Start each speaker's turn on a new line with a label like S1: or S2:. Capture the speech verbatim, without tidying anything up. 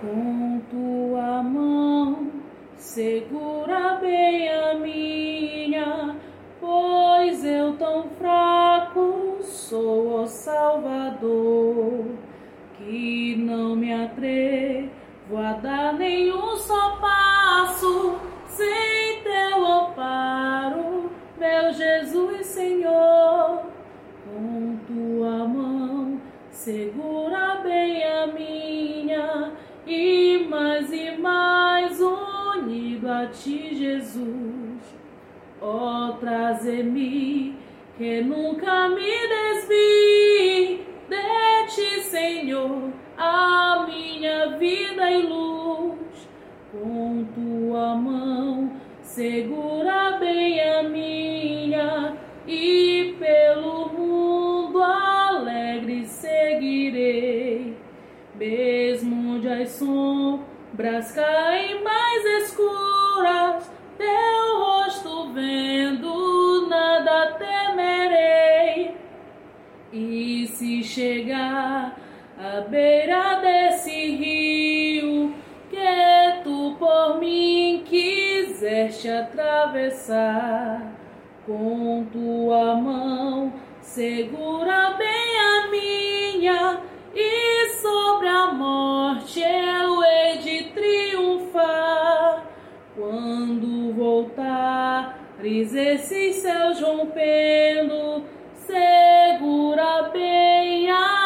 S1: Com tua mão segura bem a minha, pois eu tão fraco sou, ó Salvador, que não me atrevo a dar nenhum só passo sem teu amparo, meu Jesus Senhor. Com tua mão segura bem a minha, e mais e mais unido a ti, Jesus. Ó, traze-me, que nunca me desvie de ti, Senhor, a minha vida e luz. Com tua mão segura bem a minha, e pelo mundo alegre seguirei. Mesmo onde as sombras caem mais escuras, teu rosto vendo, nada temerei. E se chegar à beira desse rio, que tu por mim quiseste atravessar, com tua mão segura bem a minha, e sobre a morte eu hei de triunfar. Quando voltares esses céus rompendo, segura bem a